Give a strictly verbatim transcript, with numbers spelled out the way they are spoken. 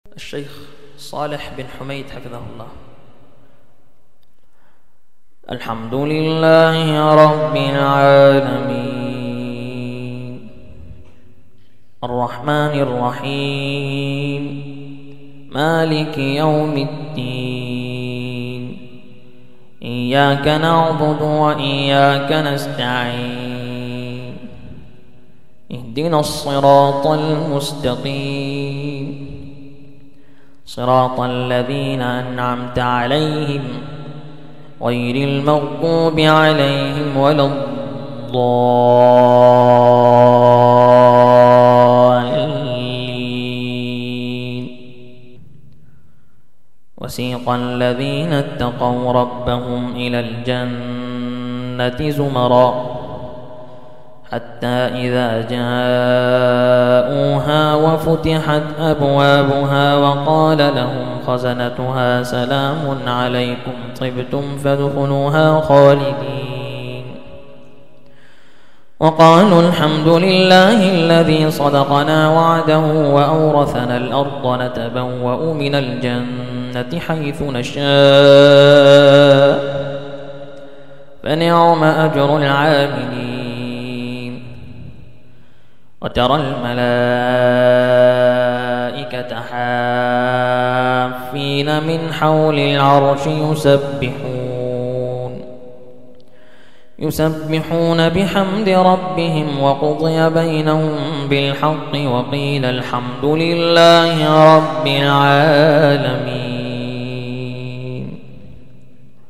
الشيخ صالح بن حميد حفظه الله. الحمد لله رب العالمين الرحمن الرحيم مالك يوم الدين إياك نعبد وإياك نستعين اهدنا الصراط المستقيم صراط الذين أنعمت عليهم غير المغضوب عليهم ولا الضالين. وسيق الذين اتقوا ربهم إلى الجنة زمرا حتى إذا جاءوها وفتحت أبوابها وقال لهم خزنتها سلام عليكم طبتم فادخلوها خالدين وقالوا الحمد لله الذي صدقنا وعده وأورثنا الأرض نتبوأ من الجنة حيث نشاء فنعم أجر العاملين. وترى الملائكة حافين من حول العرش يسبحون يسبحون بحمد ربهم وقضي بينهم بالحق وقيل الحمد لله رب العالمين.